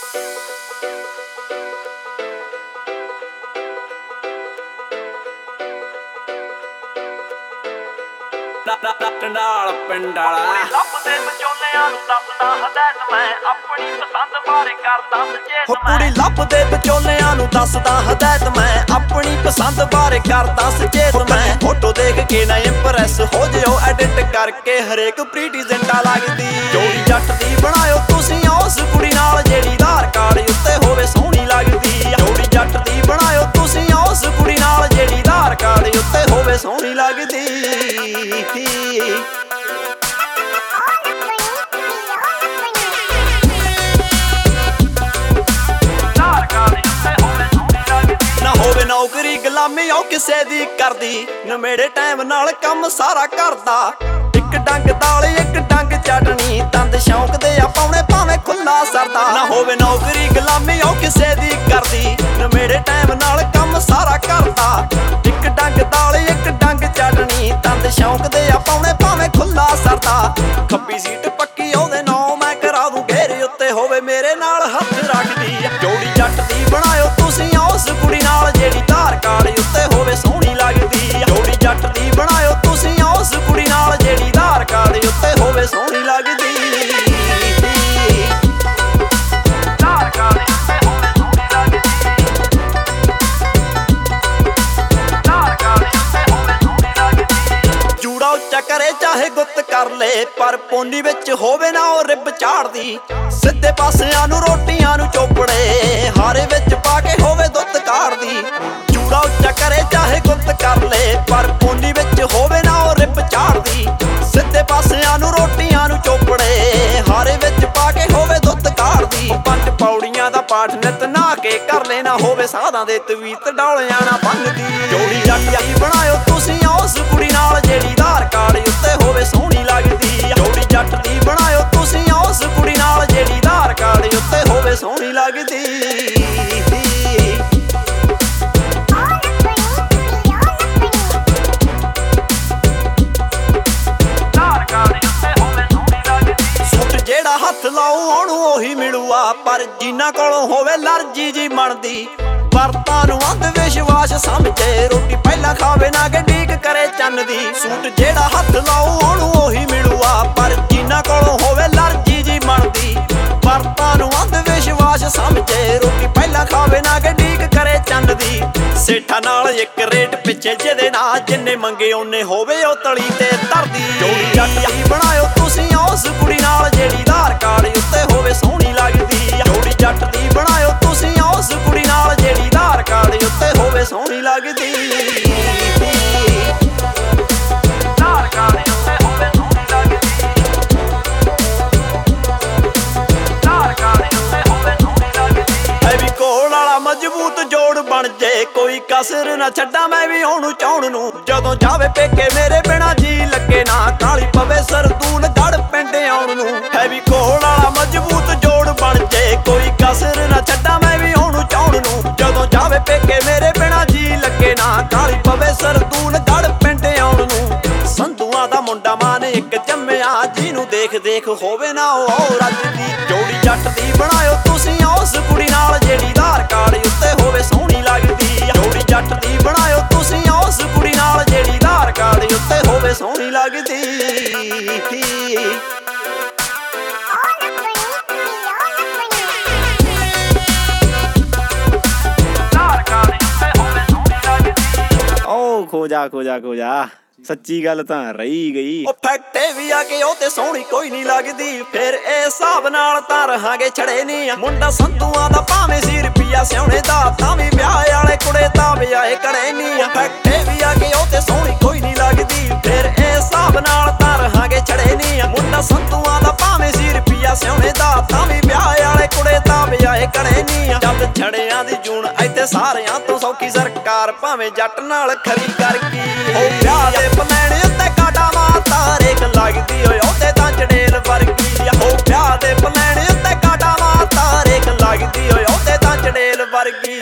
ਟੰਡਾਲ ਪਿੰਡ ਵਾਲਾ ਲੱਭਦੇ ਵਿਚੋਲਿਆਂ ਨੂੰ ਦੱਸਦਾ ਹਦਾਇਤ ਮੈਂ ਆਪਣੀ ਪਸੰਦ ਬਾਰੇ ਕਰਦਾ ਸੁਚੇਤ ਮੈਂ ਕੁੜੀ ਲੱਭਦੇ ਵਿਚੋਲਿਆਂ ਨੂੰ ਦੱਸਦਾ ਹਦਾਇਤ ਮੈਂ ਆਪਣੀ ਪਸੰਦ ਬਾਰੇ ਕਰਦਾ ਸੁਚੇਤ ਮੈਂ ਫੋਟੋ ਦੇਖ ਕੇ ਨਾ ਇੰਪ੍ਰੈਸ ਹੋ ਜਿਓ ਐਡਿਟ ਕਰਕੇ ਹਰੇਕ ਪ੍ਰੀਟੀ ਜ਼ਿੰਦਾ ਲੱਗਦੀ ਜੋੜੀ ਜੱਟ ਦੀ ਬਣਾਇਓ ਤੁਸੀਂ ਉਸ ਕੁੜੀ ਨਾਲ ਜਿਹੜੀ ਆਧਾਰ ਕਾਰਡ ਉੱਤੇ ਹੋਵੇ ਸੋਹਣੀ ਲੱਗਦੀ ਜੋੜੀ ਜੱਟ ਦੀ ਬਣਾਇਓ ਤੁਸੀਂ ਉਸ ਕੁੜੀ ਨਾਲ ਜਿਹੜੀ ਆਧਾਰ ਕਾਰਡ ਉੱਤੇ ਹੋਵੇ ਸੋਹਣੀ ਲੱਗਦੀ ਨਾ ਹੋਵੇ ਨੌਕਰੀ ਗੁਲਾਮੀ ਉਹ ਕਿਸੇ ਦੀ ਕਰਦੀ ਨਵੇੜੇ ਟਾਈਮ ਨਾਲ ਕੰਮ ਸਾਰਾ ਕਰਦਾ ਇੱਕ ਡੰਗ ਦਾਲ ਇੱਕ ਡੰਗ ਚਟਣੀ ਤੰਦ ਸ਼ੌਂਕ ਦੇ ਆ ਪਾਉਣੇ ਭਾਵੇਂ ਖੁੱਲਾ ਸਰਦਾ ਨਾ ਹੋਵੇ ਨੌਕਰੀ ਗੁਲਾਮੀ ਉਹ ਕਿਸੇ ਦੀ ਕਰਦੀ ਨਵੇੜੇ ਟਾਈਮ ਨਾਲ ਕੰਮ ਸਾਰਾ ਕਰਦਾ ਇੱਕ ਡੰਗ ਦਾਲ ਇੱਕ ਡੰਗ ਚਟਣੀ ਤੰਦ ਸ਼ੌਂਕ ਦੇ ਆ ਪਾਉਣੇ ਭਾਵੇਂ ਖੁੱਲਾ ਸਰਦਾ ਖੱਬੀ ਸੀਟ ਪੱਕੀ ਉਹਦੇ ਨਾਂ ਮੈਂ ਕਰਾ ਦੂੰ ਘੇਰੇ ਉੱਤੇ ਹੋਵੇ ਮੇਰੇ ਨਾਲ ਹੱਥ ਰੱਖਦੀ ਜੋੜੀ ਜੱਟ ਦੀ ਬਣਾਇਓ ਤੁਸੀਂ ਉਸ ਕੁੜੀ ਨਾਲ ਜਿਹੜੀ ਆਧਾਰ ਕਾਰਡ ਉੱਤੇ ਹੋਵੇ ਸੋਹਣੀ ਲੱਗਦੀ ਜੋੜੀ ਜੱਟ ਦੀ ਬਣਾਇਓ ਤੁਸੀਂ ਉਸ ਕੁੜੀ ਨਾਲ ਜਿਹੜੀ ਆਧਾਰ ਕਾਰਡ ਉੱਤੇ ਹੋਵੇ ਸੋਹਣੀ ਲੱਗਦੀ ਕਰੇ ਚਾਹੇ ਗੁੱਤ ਕਰ ਲੈ ਪਰ ਪੋਨੀ ਵਿੱਚ ਹੋਵੇ ਨਾ ਉਹ ਰਿਬ ਝਾੜਦੀ ਸਿੱਧੇ ਪਾਸਿਆਂ ਨੂੰ ਰੋਟੀਆਂ ਨੂੰ ਚੋਪੜੇ ਹਾਰੇ ਵਿੱਚ ਪਾ ਕੇ ਹੋਵੇ ਦੁੱਧ ਕਾੜਦੀ ਜੂੜਾ ਉੱਚਾ ਕਰੇ ਚਾਹੇ ਗੁੱਤ ਕਰ ਲੈ ਪਰ ਪੋਨੀ ਵਿੱਚ ਹੋਵੇ ਨਾ ਉਹ ਰਿਬ ਝਾੜਦੀ ਸਿੱਧੇ ਪਾਸਿਆਂ ਨੂੰ ਰੋਟੀਆਂ ਨੂੰ ਚੋਪੜੇ ਹਾਰੇ ਵਿੱਚ ਪਾ ਕੇ ਹੋਵੇ ਦੁੱਧ ਕਾੜਦੀ ਪੰਜ ਪੌੜੀਆਂ ਦਾ ਪਾਠ ਨਿਤ ਨਾ ਕੇ ਕਰ ਲੈਣਾ ਹੋਵੇ ਸਾਧਾਂ ਦੇ ਤਵੀਤ ਡੌਲਿਆਂ ਨਾ ਬੰਨਦੀ ਜੋੜੀ ਜੱਟ ਦੀ ਬਣਾਇਓ ਤੁਸੀਂ ਉਸ ਕੁੜੀ ਨਾਲ ਜਿਹੜੀ ਆਧਾਰ ਕਾਰਡ ਉੱਤੇ ਹੋਵੇ ਸੋਹਣੀ ਲੱਗਦੀ ਜੋੜੀ ਜੱਟ ਦੀ ਬਣਾਇਓ ਤੁਸੀਂ ਉਸ ਕੁੜੀ ਨਾਲ ਜਿਹੜੀ ਆਧਾਰ ਕਾਰਡ ਉੱਤੇ ਹੋਵੇ ਸੋਹਣੀ ਲੱਗਦੀ ਜਿਹੜਾ ਹੱਥ ਲਾਉ ਉਹਨੂੰ ਉਹੀ ਮਿਲੂਆ ਪਰ ਜਿਨ੍ਹਾਂ ਕੋਲੋਂ ਹੋਵੇ ਲਰਜੀ ਜੀ ਬਣਦੀ ਵਰਤਾਂ ਨੂੰ ਅੰਧ ਵਿਸ਼ਵਾਸ ਸਮਝੇ ਰੋਟੀ ਪਹਿਲਾਂ ਖਾਵੇ ਨਾ ਗੱਡੀਕ ਕਰੇ ਚੰਨ ਦੀ ਸੂਟ ਜਿਹੜਾ ਹੱਥ ਲਾਉ ਉਹਨੂੰ ਉਹੀ ਮਿਲੂਆ ਪਰ ਜਿਨ੍ਹਾਂ ਕੋਲੋਂ ਹੋਵੇ ਲਰਜੀ ਜੀ ਬਣਦੀ ਵਰਤਾਂ ਨੂੰ ਅੰਧ ਵਿਸ਼ਵਾਸ ਸਮਝੇ ਰੋਟੀ ਪਹਿਲਾਂ ਖਾਵੇ ਨਾ ਗੱਡੀਕ ਕਰੇ ਚੰਨ ਦੀ ਸੇਠਾਂ ਨਾਲ ਇੱਕ ਰੇਟ ਪਿੱਛੇ ਜਿਹਦੇ ਨਾਲ ਜਿੰਨੇ ਮੰਗੇ ਉਹਨੇ ਹੋਵੇ ਉਹ ਤਲੀ ਤੇ ਧਰਦੀ ਜੋੜੀ ਜੱਟ ਦੀ ਬਣਾਇਓ ਤੁਸੀਂ ਉਸ ਕੁੜੀ ਨਾਲ ਜਿਹੜੀ ਆਧਾਰ ਕਾਰਡ ਉੱਤੇ ਹੋਵੇ ਸੋਹਣੀ ਲੱਗਦੀ ਜੋੜੀ ਜੱਟ ਦੀ ਬਣਾਇਓ ਤੁਸੀਂ ਉਸ ਕੁੜੀ ਨਾਲ ਜਿਹੜੀ ਆਧਾਰ ਕਾਰਡ ਉੱਤੇ ਹੋਵੇ ਸੋਹਣੀ ਲੱਗਦੀ ਆਧਾਰ ਕਾਰਡ ਉੱਤੇ ਹੋਵੇ ਸੋਹਣੀ ਲੱਗਦੀ ਆਧਾਰ ਕਾਰਡ ਉੱਤੇ ਹੋਵੇ ਸੋਹਣੀ ਲੱਗਦੀ ਐਵੇਂ ਕੋਲ ਵਾਲਾ ਮਜ਼ਬੂਤ ਜੋੜ ਬਣ ਜੇ ਕੋਈ ਕਸਰ ਨਾ ਛੱਡਾਂ ਮੈਂ ਵੀ ਉਹਨੂੰ ਚਾਹੁਣ ਨੂੰ ਜਦੋਂ ਜਾਵੇ ਪੇਕੇ ਮੇਰੇ ਬਿਨਾ ਜੀ ਲੱਗੇ ਨਾ ਕਾਲੀ ਪਵੇ ਸਰਦੂਲ ਗੜ ਪਿੰਡ ਆਉਣ ਨੂੰ ਐਵੇਂ ਕੋਲ ਵਾਲਾ ਮਜ਼ਬੂਤ ਜੋੜ ਬਣ ਜੇ ਕੋਈ ਕਸਰ ਨਾ ਛੱਡਾਂ ਮੈਂ ਵੀ ਉਹਨੂੰ ਚਾਹੁਣ ਨੂੰ ਜਦੋਂ ਜਾਵੇ ਪੇਕੇ ਮੇਰੇ ਬਿਨਾ ਜੀ ਲੱਗੇ ਨਾ ਕਾਲੀ ਪਵੇ ਸਰਦੂਲ ਗੜ ਪਿੰਡ ਆਉਣ ਨੂੰ ਸੰਧੂਆਂ ਦਾ ਮੁੰਡਾ ਮਾਨ ਇੱਕ ਜੰਮਿਆ ਜਿਹਨੂੰ ਦੇਖ ਦੇਖ ਹੋਵੇ ਨਾ ਉਹ ਰੱਜਦੀ ਜੋੜੀ ਜੱਟ ਦੀ ਬਣਾਇਓ ਤੁਸੀਂ ਉਸ ਕੁੜੀ ਨਾਲ ਜਿਹੜੀ ਆਧਾਰ ਕਾਰਡ ਉੱਤੇ ਹੋਵੇ ਸੋਹਣੀ ਲੱਗਦੀ ਜੋੜੀ ਜੱਟ ਦੀ ਬਣਾਇਓ ਤੁਸੀਂ ਉਸ ਕੁੜੀ ਨਾਲ ਜਿਹੜੀ ਆਧਾਰ ਕਾਰਡ ਉੱਤੇ ਹੋਵੇ ਸੋਹਣੀ ਲੱਗਦੀ ਖੋਜਾ ਸੱਚੀ ਗੱਲ ਤਾਂ ਰਹੀ ਗਈ ਉਹ ਫੈਕਟੇ ਵੀ ਆ ਕੇ ਉਹ ਤੇ ਸੋਹਣੀ ਕੋਈ ਨਹੀਂ ਲੱਗਦੀ ਫਿਰ ਇਹ ਹਿਸਾਬ ਨਾਲ ਤਾਂ ਰਹਾਂਗੇ ਛੜੇ ਨਹੀਂ ਮੁੰਡਾ ਸੰਧੂਆਂ ਦਾ ਭਾਵੇਂ 100 ਰੁਪਿਆ ਸਿਆਉਣੇ ਦਾ ਤਾਂ ਵੀ ਵਿਆਹ ਵਾਲੇ ਕੁੜੇ ਤਾਂ ਵਿਆਹੇ ਕੜੇ ਨਹੀਂ ਫੈਕਟੇ ਵੀ ਆ ਕੇ ਉਹ ਤੇ ਸੋਹਣੀ ਕੋਈ ਨਹੀਂ ਲੱਗਦੀ ਫਿਰ ਇਹ ਹਿਸਾਬ ਨਾਲ ਤਾਂ ਰਹਾਂਗੇ ਛੜੇ ਨਹੀਂ ਮੁੰਡਾ ਸੰਧੂਆਂ ਦਾ ਭਾਵੇਂ 100 ਰੁਪਿਆ ਸਿਆਉਣੇ ਦਾ ਤਾਂ ਵੀ ਵਿਆਹ ਵਾਲੇ ਕੁੜੇ ਤਾਂ ਵਿਆਹੇ ਕੜੇ ਨਹੀਂ ਜਦ ਛੜਿਆਂ ਦੀ ਜੂਨ ਇੱਥੇ ਸਾਰਿਆਂ ਤੋਂ ਸੌਖੀ ਸਰਕਾਰ ਭਾਵੇਂ ਜੱਟ ਨਾਲ ਖਰੀ ਕਰ ਗਈ ਉਹ ਵਿਆਹ ਦੇ ਪਲੈਣ ਉੱਤੇ ਕਾਟਾ ਮਾਰਤਾ ਰੇਖ ਲੱਗਦੀ ਓਏ ਉਹਦੇ ਤਾਂ ਚੜੇਲ ਵਰਗੀ ਉਹ ਵਿਆਹ ਦੇ ਪਲੈਣ ਉੱਤੇ ਕਾਟਾ ਮਾਰਤਾ ਰੇਖ ਲੱਗਦੀ ਓਏ ਉਹਦੇ ਤਾਂ ਚੜੇਲ ਵਰਗੀ